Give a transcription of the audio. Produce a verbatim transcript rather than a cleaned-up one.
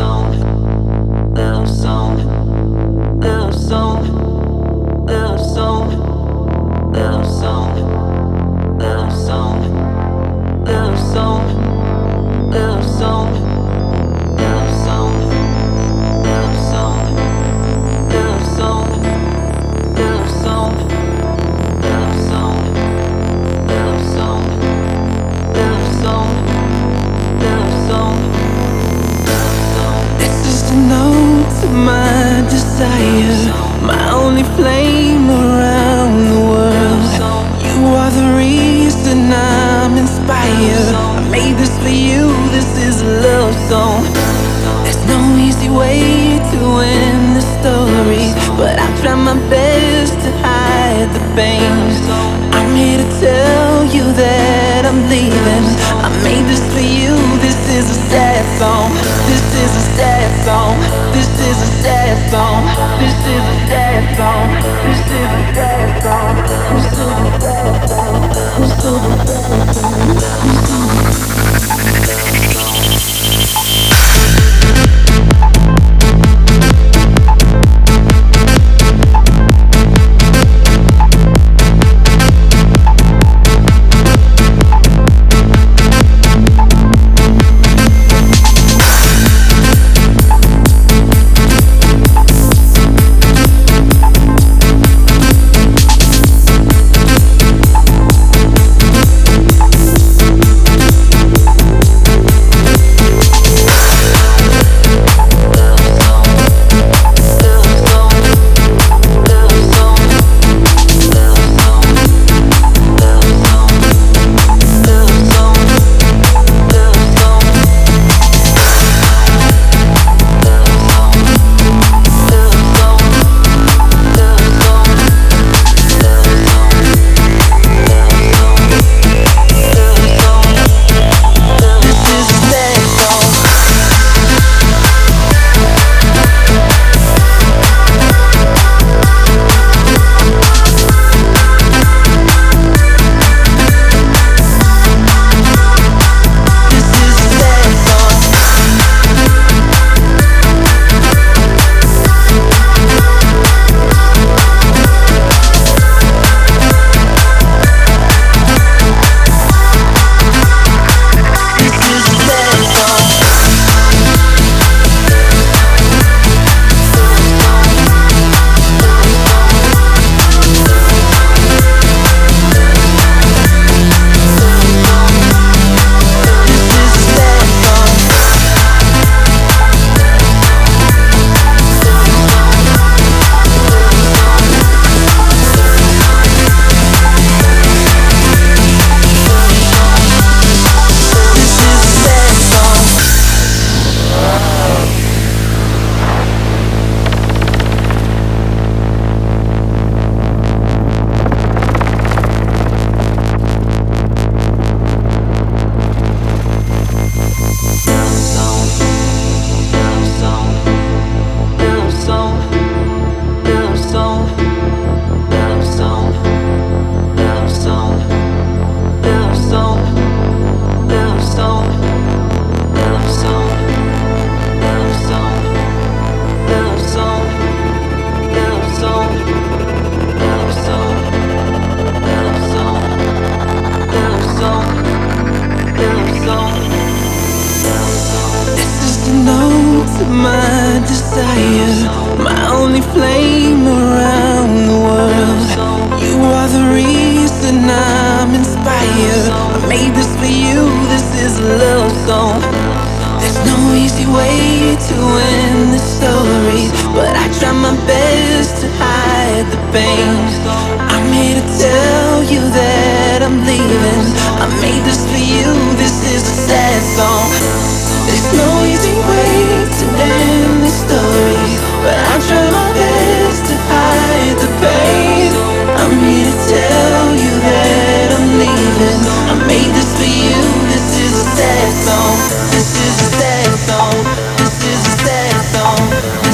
My only flame around the world. You are the reason I'm inspired. I made this for you, this is a love song. There's no easy way to end the story, but I try my best to hide the pain. I'm here to tell you that I'm leaving. I made this for you, this is a sad song. This is a sad song. This is a sad song. This is a sad song. This is a sad song. This is a sad song. This is a sad song. My desire, my only flame around the world. You are the reason I'm inspired. I made this for you, this is a love song. There's no easy way to end the story, but I try my best to hide the pain. I'm here to tell you that I'm leaving. I made this for you, this is a sad song. There's no easy way to end the story, but I try my best to hide the pain. I'm here to tell you that I'm leaving. I made this for you, this is a sad song. This is a sad song. This is a sad song.